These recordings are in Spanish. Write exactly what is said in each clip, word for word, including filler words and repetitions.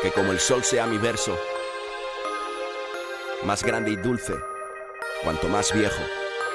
Que como el sol sea mi verso, más grande y dulce, cuanto más viejo.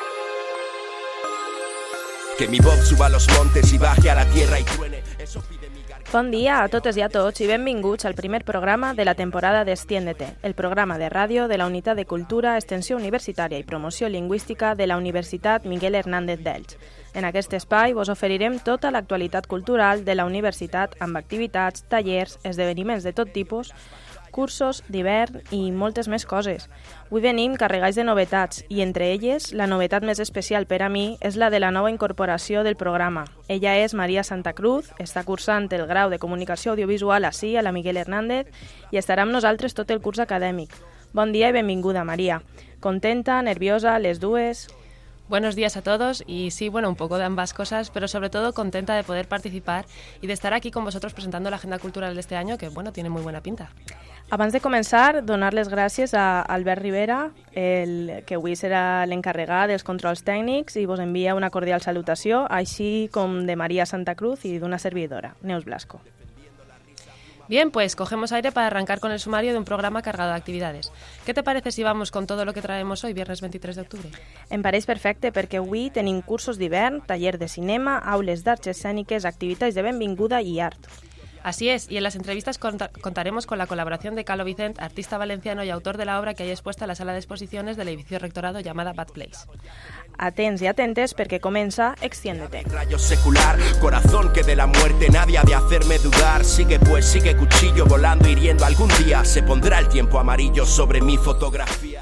Que mi voz suba a los montes y baje a la tierra y truene. Eso pide mi garganta. Bon dia a totes i a tots i benvinguts al primer programa de la temporada d'Extiéndete, el programa de ràdio de la Unitat de Cultura, Extensió Universitària i Promoció Lingüística de la Universitat Miguel Hernández d'Elx. En aquest espai vos oferirem tota l'actualitat cultural de la universitat amb activitats, tallers, esdeveniments de tot tipus, cursos d'hivern i moltes més coses. Avui venim carregats de novetats i entre elles la novetat més especial per a mi és la de la nova incorporació del programa. Ella és Maria Santa Cruz, està cursant el grau de Comunicació Audiovisual ací a la Miguel Hernández i estarà amb nosaltres tot el curs acadèmic. Bon dia i benvinguda, Maria. Contenta, nerviosa, les dues? Buenos días a todos y sí, bueno, un poco de ambas cosas, pero sobre todo contenta de poder participar y de estar aquí con vosotros presentando la agenda cultural de este año, que bueno, tiene muy buena pinta. Abans de començar, donar les gràcies a Albert Rivera, el, que avui serà l'encarregat dels controls tècnics i vos envia una cordial salutació, així com de Maria Santa Cruz y d'una servidora, Neus Blasco. Bien, pues cogemos aire para arrancar con el sumario de un programa cargado de actividades. ¿Qué te parece si vamos con todo lo que traemos hoy, viernes veintitrés de octubre? Em pareix perfecte perquè avui tenim cursos d'hivern, taller de cinema, aules d'arts escèniques, activitats de benvinguda i art. Así es, y en las entrevistas cont- contaremos con la colaboración de Calo Vicent, artista valenciano y autor de la obra que hay expuesta en la sala de exposiciones del edificio rectorado llamada Bad Place. Atents i atentes perquè comença Extiéndete. Rayo secular, corazón que de la muerte nadie ha de hacerme dudar. Sigue pues, sigue cuchillo volando, hiriendo. Algún día se pondrá el tiempo amarillo sobre mi fotografía.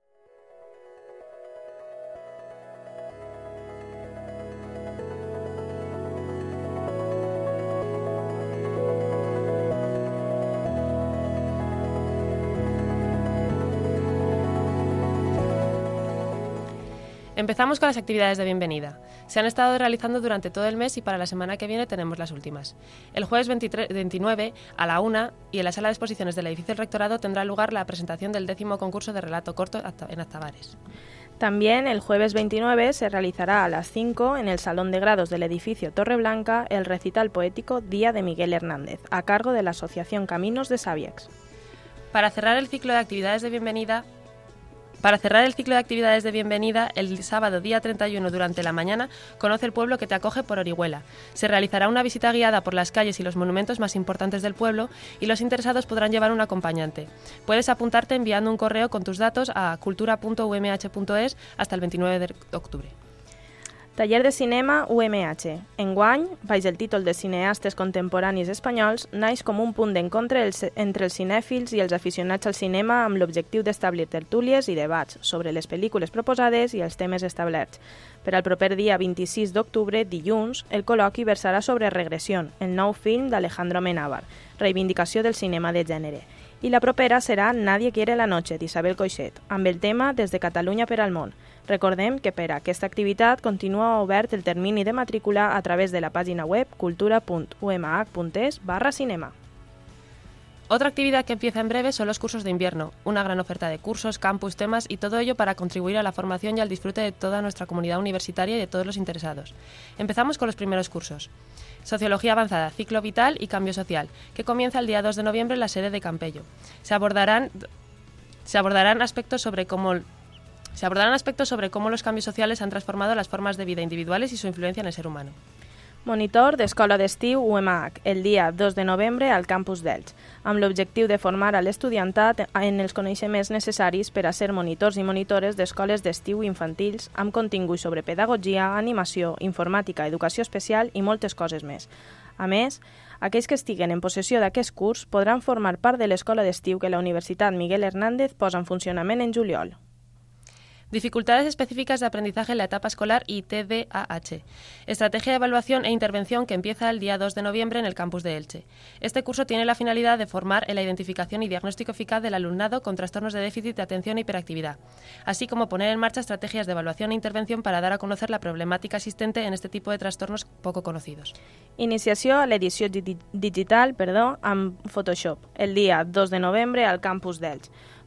Empezamos con las actividades de bienvenida. Se han estado realizando durante todo el mes y para la semana que viene tenemos las últimas. El jueves veintitrés, veintinueve a la una y en la sala de exposiciones del edificio del rectorado tendrá lugar la presentación del décimo concurso de relato corto en Actabares. También el jueves veintinueve se realizará a las cinco en el Salón de Grados del edificio Torreblanca el recital poético Día de Miguel Hernández, a cargo de la Asociación Caminos de Sabiex. Para cerrar el ciclo de actividades de bienvenida, Para cerrar el ciclo de actividades de bienvenida, el sábado día treinta y uno durante la mañana, conoce el pueblo que te acoge por Orihuela. Se realizará una visita guiada por las calles y los monumentos más importantes del pueblo y los interesados podrán llevar un acompañante. Puedes apuntarte enviando un correo con tus datos a cultura punto u m h punto es hasta el veintinueve de octubre. Taller de cinema U M H. Enguany, baix el títol de Cineastes Contemporanis Espanyols, naix com un punt d'encontre entre els cinèfils i els aficionats al cinema amb l'objectiu d'establir tertúlies i debats sobre les pel·lícules proposades i els temes establerts. Per al proper dia vint-i-sis d'octubre, dilluns, el col·loqui versarà sobre Regresión, el nou film d'Alejandro Amenábar, reivindicació del cinema de gènere. I la propera serà Nadie quiere la noche, d'Isabel Coixet, amb el tema Des de Catalunya per al món. Recordem que per a aquesta activitat continua obert el termini de matrícula a través de la pàgina web cultura punto u m h punto es barra cinema. Otra actividad que empieza en breve son los cursos de invierno, una gran oferta de cursos, campus, temas y todo ello para contribuir a la formación y al disfrute de toda nuestra comunidad universitaria y de todos los interesados. Empezamos con los primeros cursos. Sociología avanzada, ciclo vital y cambio social, que comienza el día dos de noviembre en la sede de Campello. Se abordarán, se abordarán aspectos sobre cómo... Se abordarán aspectos sobre cómo los cambios sociales han transformado las formas de vida individuales y su influencia en el ser humano. Monitor d'Escola d'Estiu U M H, el dia dos de novembre al campus d'Elx, amb l'objectiu de formar a l'estudiantat en els coneixements necessaris per a ser monitors i monitores d'escoles d'estiu infantils amb contingut sobre pedagogia, animació, informàtica, educació especial i moltes coses més. A més, aquells que estiguen en possessió d'aquest curs podran formar part de l'escola d'estiu que la Universitat Miguel Hernández posa en funcionament en juliol. Dificultades específicas de aprendizaje en la etapa escolar y T D A H. Estrategia de evaluación e intervención que empieza el día dos de noviembre en el campus de Elche. Este curso tiene la finalidad de formar en la identificación y diagnóstico eficaz del alumnado con trastornos de déficit de atención e hiperactividad, así como poner en marcha estrategias de evaluación e intervención para dar a conocer la problemática existente en este tipo de trastornos poco conocidos. Iniciació a l'edició di- digital perdó, amb Photoshop, el dia dos de novembre al campus d'Elx.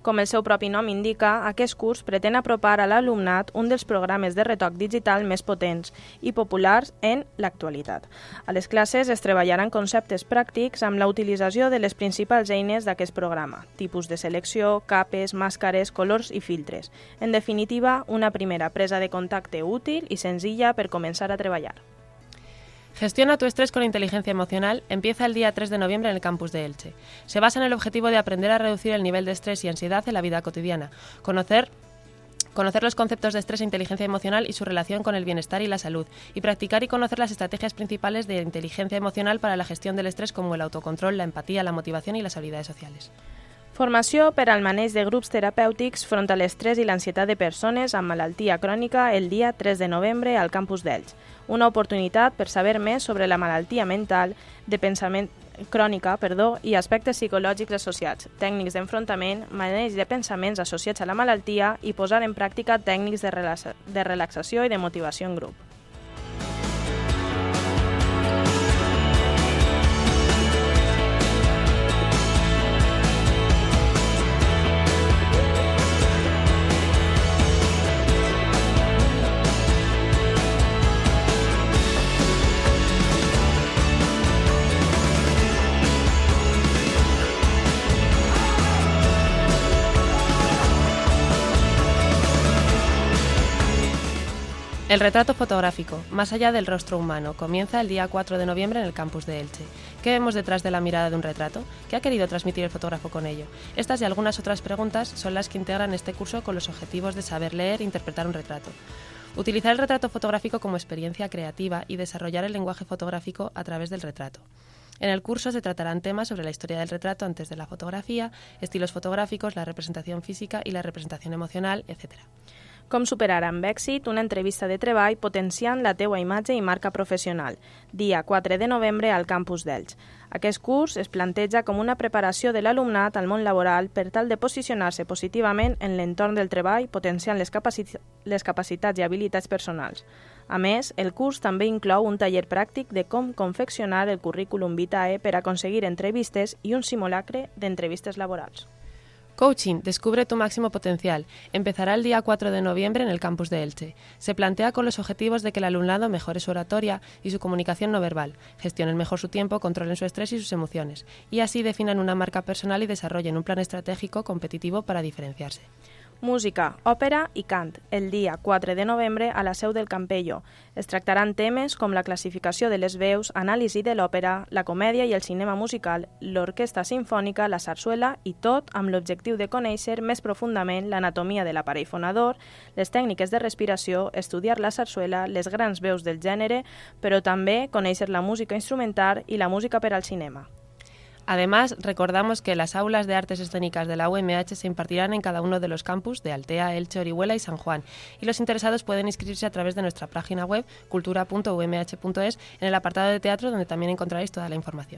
Com el seu propi nom indica, aquest curs pretén apropar a l'alumnat un dels programes de retoc digital més potents i populars en l'actualitat. A les classes es treballaran conceptes pràctics amb la utilització de les principals eines d'aquest programa, tipus de selecció, capes, màscares, colors i filtres. En definitiva, una primera presa de contacte útil y sencilla per comenzar a treballar. Gestiona tu estrés con inteligencia emocional empieza el día tres de noviembre en el campus de Elche. Se basa en el objetivo de aprender a reducir el nivel de estrés y ansiedad en la vida cotidiana, conocer, conocer los conceptos de estrés e inteligencia emocional y su relación con el bienestar y la salud, y practicar y conocer las estrategias principales de inteligencia emocional para la gestión del estrés, como el autocontrol, la empatía, la motivación y las habilidades sociales. Formació per al maneig de grups terapèutics front a l'estrès i l'ansietat de persones amb malaltia crònica el dia tres de novembre al campus d'Elx. Una oportunitat per saber més sobre la malaltia mental de pensament crònica perdó, i aspectes psicològics associats, tècnics d'enfrontament, maneig de pensaments associats a la malaltia i posar en pràctica tècnics de, relaxa de relaxació i de motivació en grup. El retrato fotográfico, más allá del rostro humano, comienza el día cuatro de noviembre en el campus de Elche. ¿Qué vemos detrás de la mirada de un retrato? ¿Qué ha querido transmitir el fotógrafo con ello? Estas y algunas otras preguntas son las que integran este curso con los objetivos de saber leer e interpretar un retrato. Utilizar el retrato fotográfico como experiencia creativa y desarrollar el lenguaje fotográfico a través del retrato. En el curso se tratarán temas sobre la historia del retrato antes de la fotografía, estilos fotográficos, la representación física y la representación emocional, etcétera. Com superar amb èxit una entrevista de treball potenciant la teua imatge i marca professional, dia quatre de novembre al campus d'Elx. Aquest curs es planteja com una preparació de l'alumnat al món laboral per tal de posicionar-se positivament en l'entorn del treball, potenciant les, capaci les capacitats i habilitats personals. A més, el curs també inclou un taller pràctic de com confeccionar el currículum vitae per aconseguir entrevistes i un simulacre d'entrevistes laborals. Coaching, descubre tu máximo potencial. Empezará el día cuatro de noviembre en el campus de Elche. Se plantea con los objetivos de que el alumnado mejore su oratoria y su comunicación no verbal, gestionen mejor su tiempo, controlen su estrés y sus emociones, y así definan una marca personal y desarrollen un plan estratégico competitivo para diferenciarse. Música, òpera i cant, el dia quatre de novembre a la seu del Campello. Es tractaran temes com la classificació de les veus, anàlisi de l'òpera, la comèdia i el cinema musical, l'orquestra simfònica, la sarsuela i tot amb l'objectiu de conèixer més profundament l'anatomia de l'aparell fonador, les tècniques de respiració, estudiar la sarsuela, les grans veus del gènere, però també conèixer la música instrumental i la música per al cinema. Además, recordamos que las aulas de artes escénicas de la U M H se impartirán en cada uno de los campus de Altea, Elche, Orihuela y San Juan, y los interesados pueden inscribirse a través de nuestra página web cultura punto u m h punto es en el apartado de teatro, donde también encontraréis toda la información.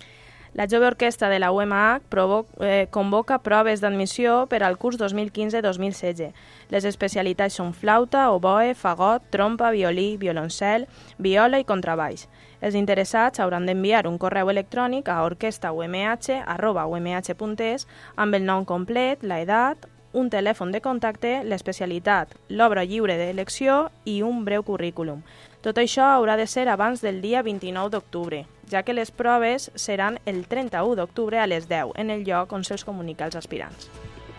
La Jove Orquestra de la U M H eh, convoca proves d'admissió per al curs dos mil quinze dos mil setze. Les especialitats són flauta, oboe, fagot, trompa, violí, violoncel, viola i contrabaix. Els interessats hauran d'enviar un correu electrònic a orquestra u m h arroba u m h punt es amb el nom complet, la edat, un telèfon de contacte, l'especialitat, l'obra lliure d'elecció i un breu currículum. Tot això haurà de ser abans del dia vint-i-nou d'octubre, ja que les proves seran el trenta-u d'octubre a les deu, en el lloc on se'ls comunica als aspirants.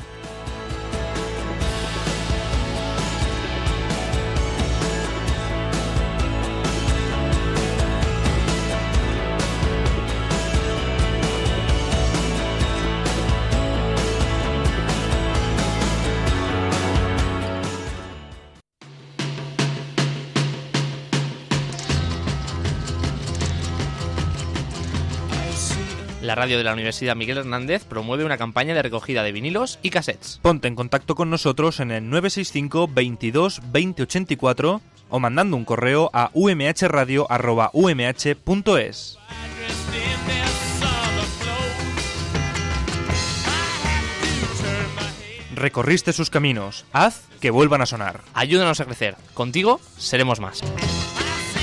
La radio de la Universidad Miguel Hernández promueve una campaña de recogida de vinilos y cassettes. Ponte en contacto con nosotros en el nueve seis cinco veintidós veinte ochenta y cuatro o mandando un correo a u m h radio arroba u m h punto es. Recorriste sus caminos, haz que vuelvan a sonar. Ayúdanos a crecer. Contigo seremos más.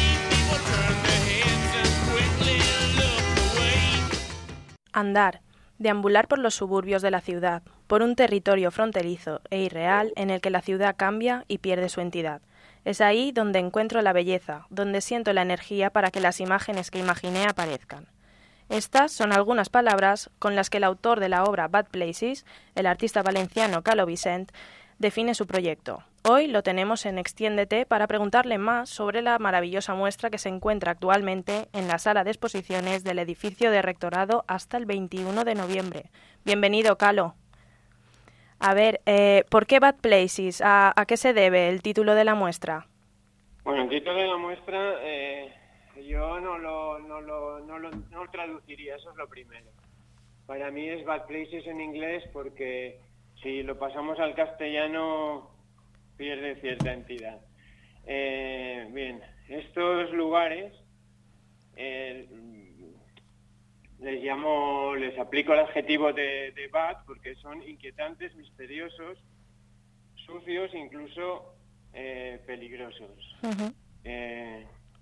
Andar. Deambular por los suburbios de la ciudad, por un territorio fronterizo e irreal en el que la ciudad cambia y pierde su entidad. Es ahí donde encuentro la belleza, donde siento la energía para que las imágenes que imaginé aparezcan. Estas son algunas palabras con las que el autor de la obra Bad Places, el artista valenciano Calo Vicent, define su proyecto. Hoy lo tenemos en Extiéndete para preguntarle más sobre la maravillosa muestra que se encuentra actualmente en la sala de exposiciones del edificio de Rectorado hasta el veintiuno de noviembre. Bienvenido, Calo. A ver, eh, ¿por qué Bad Places? ¿A, ¿A qué se debe el título de la muestra? Bueno, el título de la muestra eh, yo no lo, no, lo, no, lo, no lo traduciría, eso es lo primero. Para mí es Bad Places en inglés porque si lo pasamos al castellano pierde cierta entidad. Eh, bien, estos lugares eh, les llamo, les aplico el adjetivo de, de bad porque son inquietantes, misteriosos, sucios, incluso eh, peligrosos. Uh-huh. Eh,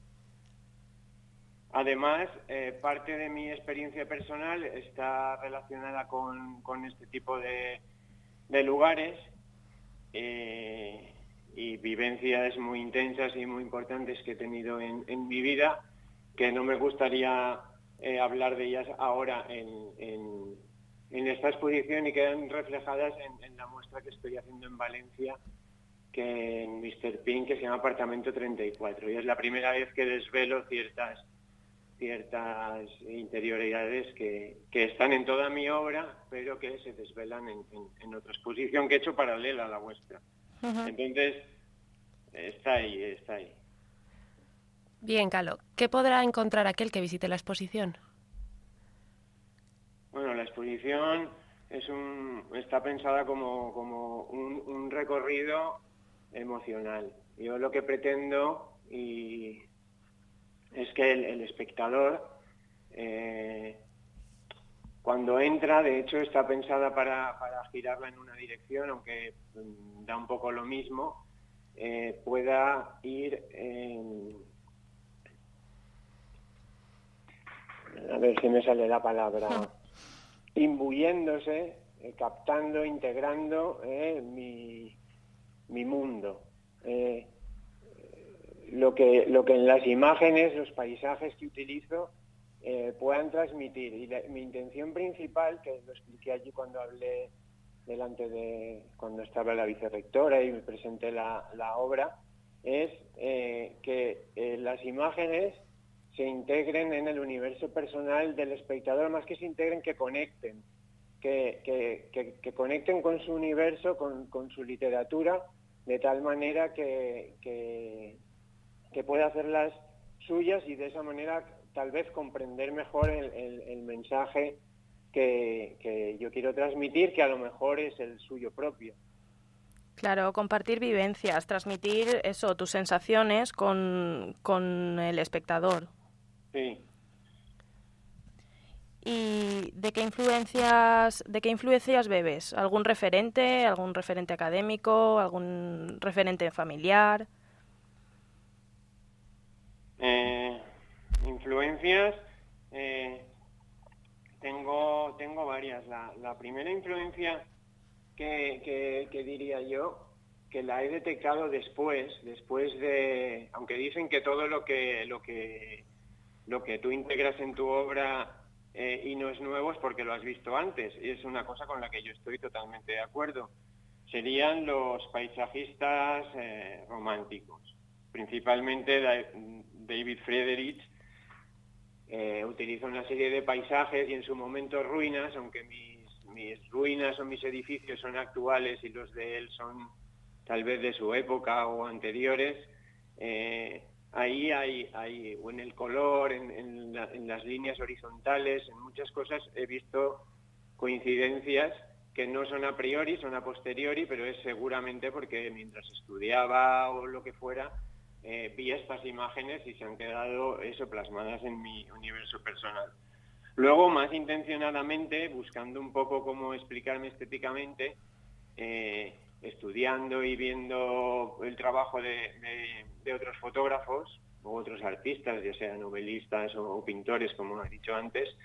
además, eh, parte de mi experiencia personal está relacionada con, con este tipo de, de lugares. Eh, y vivencias muy intensas y muy importantes que he tenido en, en mi vida, que no me gustaría eh, hablar de ellas ahora en, en, en esta exposición y quedan reflejadas en, en la muestra que estoy haciendo en Valencia, que en míster Pink, que se llama Apartamento treinta y cuatro. Y es la primera vez que desvelo ciertas, ciertas interioridades que, que están en toda mi obra, pero que se desvelan en, en, en otra exposición que he hecho paralela a la vuestra. Uh-huh. Entonces, está ahí, está ahí. Bien, Calo, ¿qué podrá encontrar aquel que visite la exposición? Bueno, la exposición es un, está pensada como, como un, un recorrido emocional. Yo lo que pretendo y es que el, el espectador, eh, cuando entra, de hecho está pensada para, para girarla en una dirección, aunque um, da un poco lo mismo, eh, pueda ir, eh, a ver si me sale la palabra, imbuyéndose, eh, captando, integrando eh, mi, mi mundo. Eh, Lo que, lo que en las imágenes, los paisajes que utilizo, eh, puedan transmitir. Y la, mi intención principal, que lo expliqué allí cuando hablé delante de, cuando estaba la vicerrectora y me presenté la, la obra, es eh, que eh, las imágenes se integren en el universo personal del espectador, más que se integren, que conecten, que, que, que, que conecten con su universo, con, con su literatura, de tal manera que... que que pueda hacerlas suyas y de esa manera tal vez comprender mejor el, el, el mensaje que, que yo quiero transmitir, que a lo mejor es el suyo propio. Claro, compartir vivencias, transmitir eso, tus sensaciones con, con el espectador. Sí. ¿Y de qué influencias, de qué influencias bebes? ¿Algún referente, algún referente académico, algún referente familiar? Eh, influencias, eh, tengo tengo varias. La, la primera influencia que, que, que diría yo, que la he detectado después, después de, aunque dicen que todo lo que lo que lo que tú integras en tu obra eh, y no es nuevo es porque lo has visto antes, y es una cosa con la que yo estoy totalmente de acuerdo. Serían los paisajistas eh, románticos. Principalmente David Friedrich eh, utiliza una serie de paisajes y en su momento ruinas, aunque mis, mis ruinas o mis edificios son actuales y los de él son tal vez de su época o anteriores, eh, ahí hay, hay, o en el color, en, en, la, en las líneas horizontales, en muchas cosas he visto coincidencias que no son a priori, son a posteriori, pero es seguramente porque mientras estudiaba o lo que fuera, Eh, vi estas imágenes y se han quedado eso plasmadas en mi universo personal. Luego, más intencionadamente, buscando un poco cómo explicarme estéticamente, eh, estudiando y viendo el trabajo de, de, de otros fotógrafos o otros artistas, ya sean novelistas o, o pintores, como he dicho antes,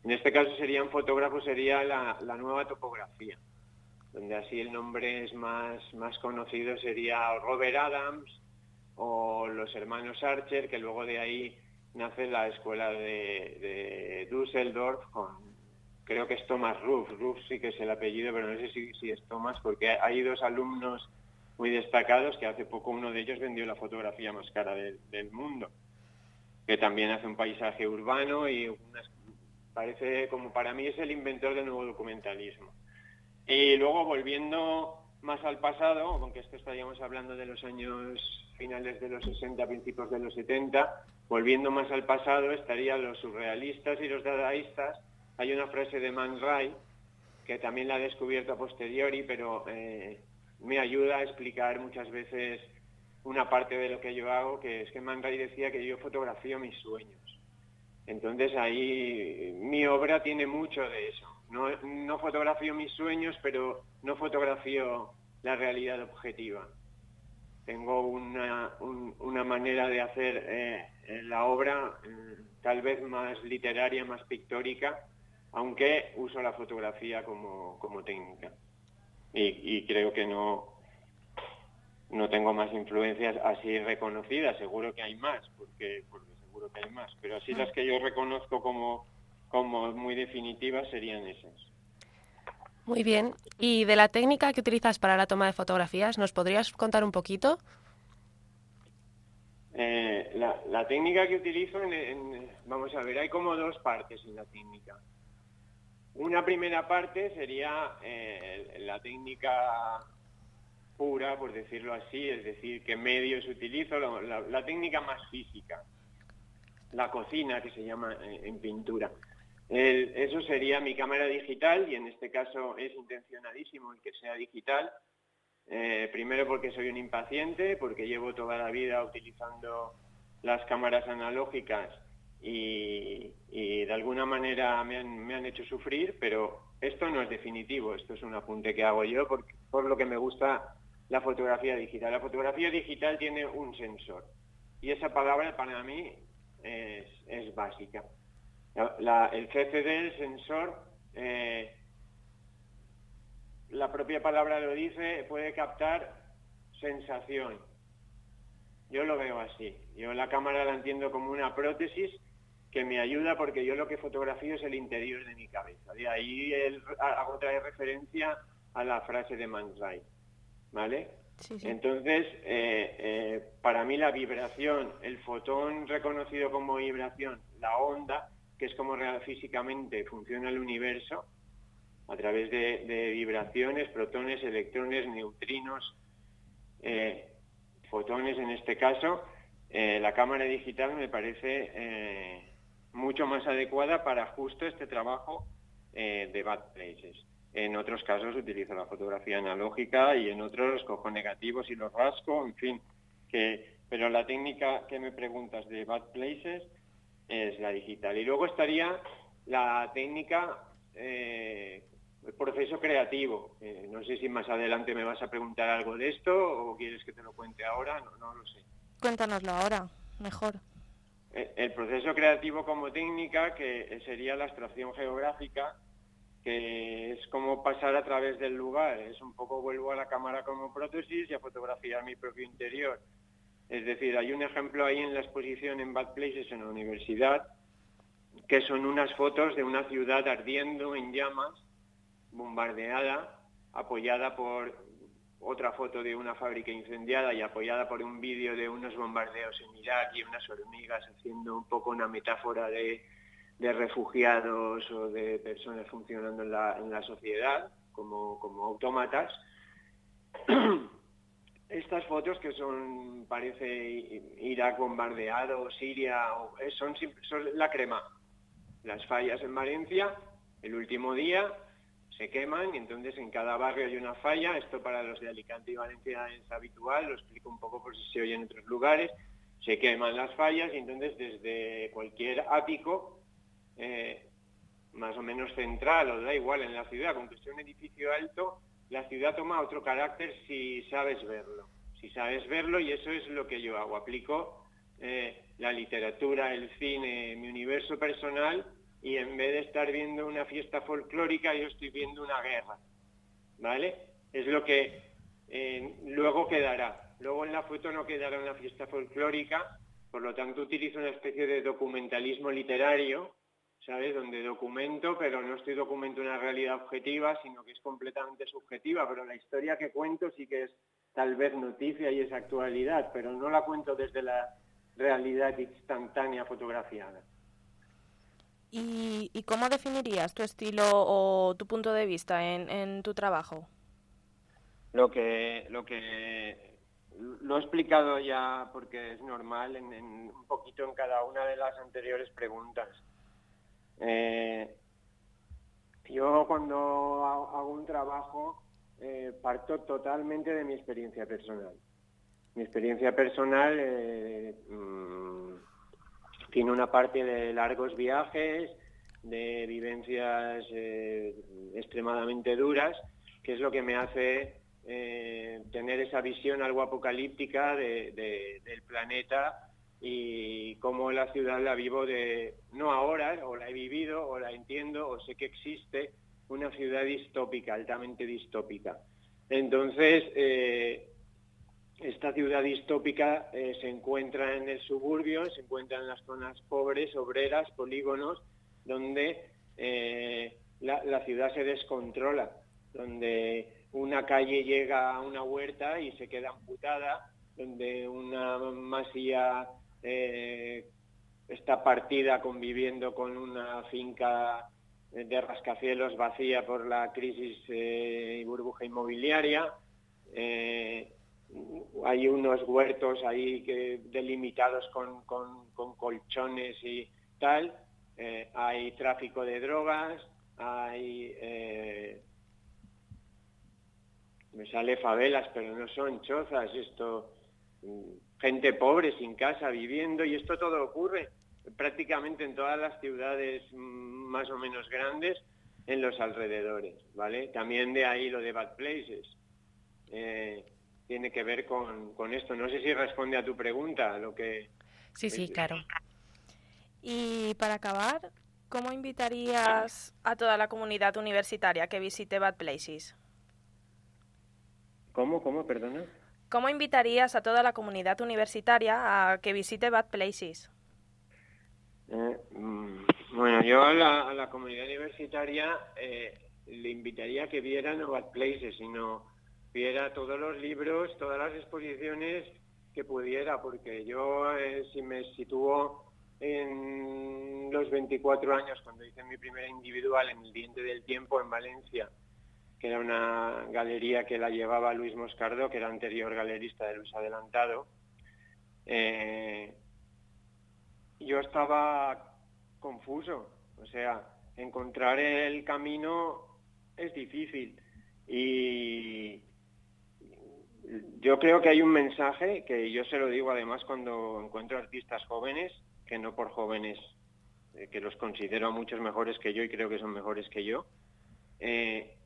En este caso serían fotógrafos, sería la, la nueva topografía, donde así el nombre es más, más conocido, sería Robert Adams o los hermanos Archer, que luego de ahí nace la escuela de, de Düsseldorf, con, creo que es Thomas Ruff, Ruff sí que es el apellido, pero no sé si, si es Thomas, porque hay dos alumnos muy destacados, que hace poco uno de ellos vendió la fotografía más cara del, del mundo, que también hace un paisaje urbano y unas, parece, como para mí es el inventor del nuevo documentalismo. Y luego volviendo más al pasado, aunque esto estaríamos hablando de los años finales de los sesenta, principios de los setenta, volviendo más al pasado estarían los surrealistas y los dadaístas. Hay una frase de Man Ray, que también la he descubierto a posteriori, pero eh, me ayuda a explicar muchas veces una parte de lo que yo hago, que es que Man Ray decía que yo fotografío mis sueños. Entonces ahí mi obra tiene mucho de eso. No, no fotografío mis sueños, pero no fotografío la realidad objetiva. Tengo una, un, una manera de hacer eh, la obra eh, tal vez más literaria, más pictórica, aunque uso la fotografía como, como técnica. Y, y creo que no, no tengo más influencias así reconocidas. Seguro que hay más, porque, porque seguro que hay más. Pero así las que yo reconozco como, como muy definitivas serían esas. Muy bien. ¿Y de la técnica que utilizas para la toma de fotografías, nos podrías contar un poquito? Eh, la, la técnica que utilizo, en, en, vamos a ver, hay como dos partes en la técnica. Una primera parte sería eh, la técnica pura, por decirlo así, es decir, qué medios utilizo, la, la, la técnica más física, la cocina, que se llama eh, en pintura. El, eso sería mi cámara digital, y en este caso es intencionadísimo el que sea digital. Eh, primero porque soy un impaciente, porque llevo toda la vida utilizando las cámaras analógicas y, y de alguna manera me han, me han hecho sufrir, pero esto no es definitivo, esto es un apunte que hago yo por, por lo que me gusta la fotografía digital. La fotografía digital tiene un sensor y esa palabra para mí es, es básica. La, la, el C C D, el sensor, eh, la propia palabra lo dice, puede captar sensación. Yo lo veo así. Yo la cámara la entiendo como una prótesis que me ayuda, porque yo lo que fotografío es el interior de mi cabeza. De ahí el, hago otra referencia a la frase de Man Ray, ¿vale? Sí, sí. Entonces, eh, eh, para mí la vibración, el fotón reconocido como vibración, la onda, que es como real, físicamente funciona el universo, a través de, de vibraciones, protones, electrones, neutrinos, eh, fotones en este caso, eh, la cámara digital me parece eh, mucho más adecuada para justo este trabajo eh, de Bad Places. En otros casos utilizo la fotografía analógica y en otros los cojo negativos y los rasco, en fin. Que, pero la técnica que me preguntas de Bad Places es la digital. Y luego estaría la técnica, eh, el proceso creativo. Eh, no sé si más adelante me vas a preguntar algo de esto o quieres que te lo cuente ahora, no, no lo sé. Cuéntanoslo ahora, mejor. El, el proceso creativo como técnica, que sería la abstracción geográfica, que es como pasar a través del lugar. Es un poco, vuelvo a la cámara como prótesis y a fotografiar mi propio interior. Es decir, hay un ejemplo ahí en la exposición en Bad Places, en la universidad, que son unas fotos de una ciudad ardiendo en llamas, bombardeada, apoyada por otra foto de una fábrica incendiada y apoyada por un vídeo de unos bombardeos en Irak y unas hormigas, haciendo un poco una metáfora de, de refugiados o de personas funcionando en la, en la sociedad como, como autómatas. Estas fotos que son, parece Irak bombardeado, Siria, son, son la crema. Las fallas en Valencia, el último día, se queman y entonces en cada barrio hay una falla. Esto para los de Alicante y Valencia es habitual, lo explico un poco por si se oye en otros lugares. Se queman las fallas y entonces desde cualquier ático, eh, más o menos central, o da igual en la ciudad, con que sea un edificio alto, la ciudad toma otro carácter si sabes verlo. Si sabes verlo, y eso es lo que yo hago. Aplico eh, la literatura, el cine, mi universo personal y en vez de estar viendo una fiesta folclórica, yo estoy viendo una guerra, ¿vale? Es lo que eh, luego quedará. Luego en la foto no quedará una fiesta folclórica, por lo tanto utilizo una especie de documentalismo literario, ¿sabes? Donde documento, pero no estoy documentando una realidad objetiva, sino que es completamente subjetiva, pero la historia que cuento sí que es tal vez noticia y es actualidad, pero no la cuento desde la realidad instantánea fotografiada. ¿Y, y cómo definirías tu estilo o tu punto de vista en, en tu trabajo? Lo que, lo que lo he explicado ya porque es normal en, en un poquito en cada una de las anteriores preguntas. Eh, yo cuando hago un trabajo eh, parto totalmente de mi experiencia personal. Mi experiencia personal eh, mmm, tiene una parte de largos viajes, de vivencias eh, extremadamente duras, que es lo que me hace eh, tener esa visión algo apocalíptica de, de, del planeta y cómo la ciudad la vivo de, no ahora, o la he vivido, o la entiendo, o sé que existe una ciudad distópica, altamente distópica. Entonces, eh, esta ciudad distópica eh, se encuentra en el suburbio, se encuentra en las zonas pobres, obreras, polígonos, donde eh, la, la ciudad se descontrola, donde una calle llega a una huerta y se queda amputada, donde una masía eh, está partida conviviendo con una finca de rascacielos vacía por la crisis eh, y burbuja inmobiliaria. Eh, hay unos huertos ahí que delimitados con, con, con colchones y tal. Eh, hay tráfico de drogas, hay... Eh, me sale favelas, pero no son chozas, esto... gente pobre, sin casa, viviendo, y esto todo ocurre prácticamente en todas las ciudades más o menos grandes en los alrededores, ¿vale? También de ahí lo de Bad Places. Eh, tiene que ver con, con esto. No sé si responde a tu pregunta, lo que... Sí, sí, claro. Y para acabar, ¿cómo invitarías a toda la comunidad universitaria que visite Bad Places? ¿Cómo? ¿Cómo? Perdona. ¿Cómo invitarías a toda la comunidad universitaria a que visite Bad Places? Eh, bueno, yo a la, a la comunidad universitaria eh, le invitaría a que viera no Bad Places, sino viera todos los libros, todas las exposiciones que pudiera, porque yo eh, si me sitúo en los veinticuatro años, cuando hice mi primera individual en el Diente del Tiempo en Valencia, que era una galería que la llevaba Luis Moscardó, que era anterior galerista de Luis Adelantado, eh, yo estaba confuso, o sea, encontrar el camino es difícil y yo creo que hay un mensaje que yo se lo digo además cuando encuentro artistas jóvenes, que no por jóvenes, eh, que los considero a muchos mejores que yo y creo que son mejores que yo, eh,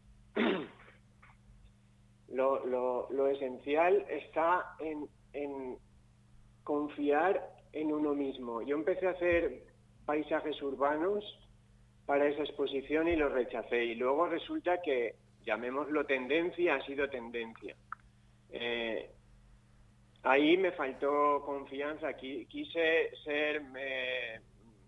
lo, lo, lo esencial está en, en confiar en uno mismo. Yo empecé a hacer paisajes urbanos para esa exposición y lo rechacé. Y luego resulta que, llamémoslo tendencia, ha sido tendencia. Eh, ahí me faltó confianza. Quise ser eh,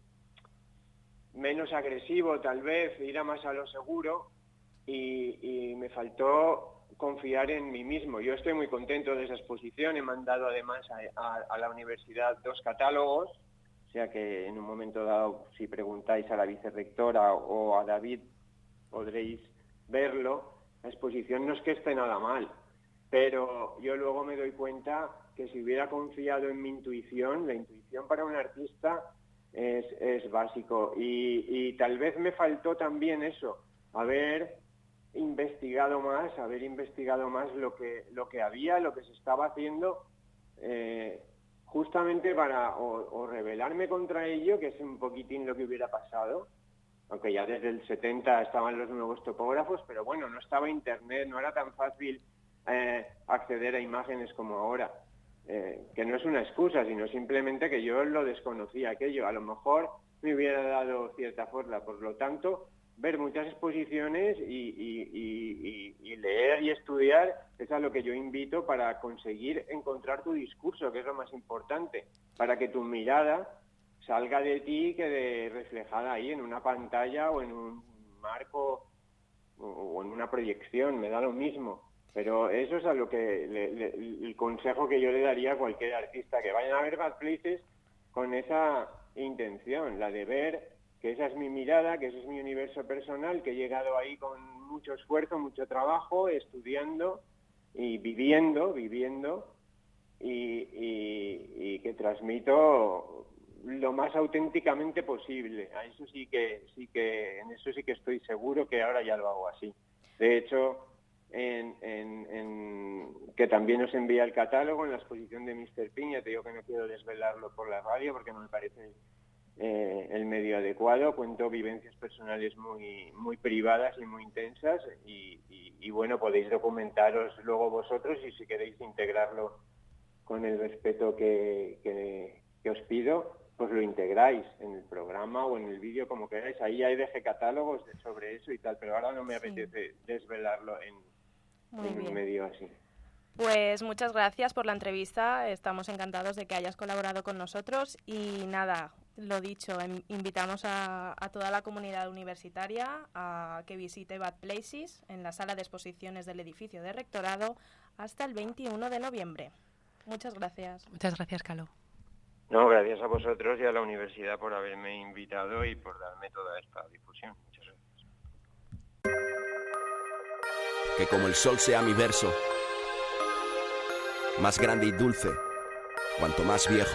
menos agresivo, tal vez, ir a más a lo seguro. Y, y me faltó confiar en mí mismo. Yo estoy muy contento de esa exposición. He mandado además a, a, a la universidad dos catálogos, o sea que en un momento dado, si preguntáis a la vicerrectora o a David, podréis verlo. La exposición no es que esté nada mal, pero yo luego me doy cuenta que si hubiera confiado en mi intuición, la intuición para un artista es, es básico. Y, y tal vez me faltó también eso, haber investigado más, haber investigado más lo que lo que había, lo que se estaba haciendo, eh, justamente para o, o rebelarme contra ello, que es un poquitín lo que hubiera pasado, aunque ya desde el setenta estaban los nuevos topógrafos, pero bueno, no estaba internet, no era tan fácil eh, acceder a imágenes como ahora, eh, que no es una excusa, sino simplemente que yo lo desconocía aquello. A lo mejor me hubiera dado cierta fuerza. Por lo tanto, ver muchas exposiciones y, y, y, y, y leer y estudiar es a lo que yo invito para conseguir encontrar tu discurso, que es lo más importante, para que tu mirada salga de ti y quede reflejada ahí en una pantalla o en un marco o en una proyección, me da lo mismo. Pero eso es a lo que le, le, el consejo que yo le daría a cualquier artista, que vayan a ver Bad Places con esa intención, la de ver que esa es mi mirada, que ese es mi universo personal, que he llegado ahí con mucho esfuerzo, mucho trabajo, estudiando y viviendo, viviendo, y, y, y que transmito lo más auténticamente posible. A eso sí que, sí que, en eso sí que estoy seguro que ahora ya lo hago así. De hecho, en, en, en que también os envía el catálogo en la exposición de míster Piña, te digo que no quiero desvelarlo por la radio porque no me parece eh, el medio adecuado. Cuento vivencias personales muy, muy privadas y muy intensas y, y, y bueno, podéis documentaros luego vosotros y si queréis integrarlo con el respeto que, que, que os pido, pues lo integráis en el programa o en el vídeo como queráis. Ahí hay dejé catálogos de, sobre eso y tal, pero ahora no me apetece sí. desvelarlo en, en un medio así. Pues muchas gracias por la entrevista, estamos encantados de que hayas colaborado con nosotros y nada, lo dicho, invitamos a, a toda la comunidad universitaria a que visite Bad Places en la sala de exposiciones del edificio de Rectorado hasta el veintiuno de noviembre. Muchas gracias. Muchas gracias, Calo. No, gracias a vosotros y a la universidad por haberme invitado y por darme toda esta difusión. Muchas gracias. Que como el sol sea mi verso, más grande y dulce, cuanto más viejo.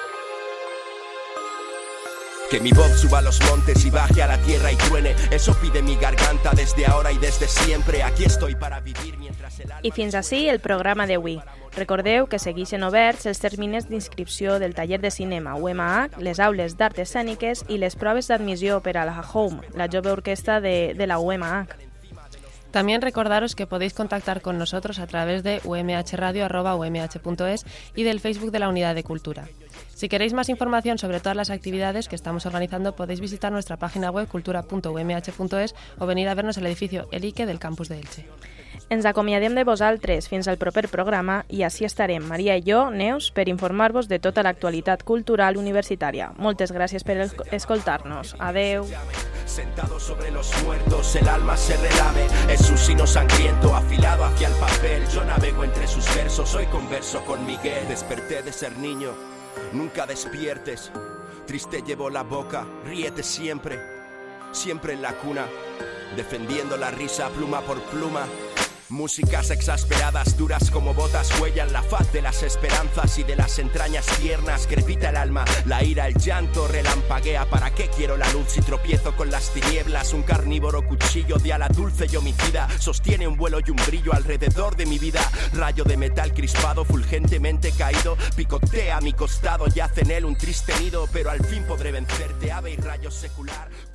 Que mi voz suba a los montes y baje a la tierra y truene. Eso pide mi garganta desde ahora i desde siempre. Aquí estoy para vivir mientras el alma... I fins ací el programa d'avui. Recordeu que segueixen oberts els terminis d'inscripció del taller de cinema U M H, les aules d'art escèniques i les proves d'admissió per a la Home, la jove orquestra de, de la U M H. También recordaros que podéis contactar con nosotros a través de u m h radio arroba u m h punto es y del Facebook de la Unidad de Cultura. Si queréis más información sobre todas las actividades que estamos organizando, podéis visitar nuestra página web cultura punto u m h punto es o venir a vernos al edificio El Ike del campus de Elche. Ens acomiadem de vosaltres fins al proper programa i així estarem, Maria i jo, Neus, per informar-vos de tota l'actualitat cultural universitària. Moltes gràcies per escoltar-nos. Adeu. Sentado sobre los muertos, el alma se relame. Es su sino sangriento afilado hacia el papel. Yo navego entre sus versos, hoy converso con Miguel. Desperté de ser niño, nunca despiertes. Triste llevo la boca, ríete siempre. Siempre en la cuna, defendiendo la risa pluma por pluma. Músicas exasperadas, duras como botas, huellan la faz de las esperanzas y de las entrañas tiernas. Crepita el alma, la ira, el llanto relampaguea. ¿Para qué quiero la luz si tropiezo con las tinieblas? Un carnívoro cuchillo de ala dulce y homicida sostiene un vuelo y un brillo alrededor de mi vida. Rayo de metal crispado, fulgentemente caído, picotea a mi costado, yace en él un triste nido. Pero al fin podré vencerte, ave y rayo secular.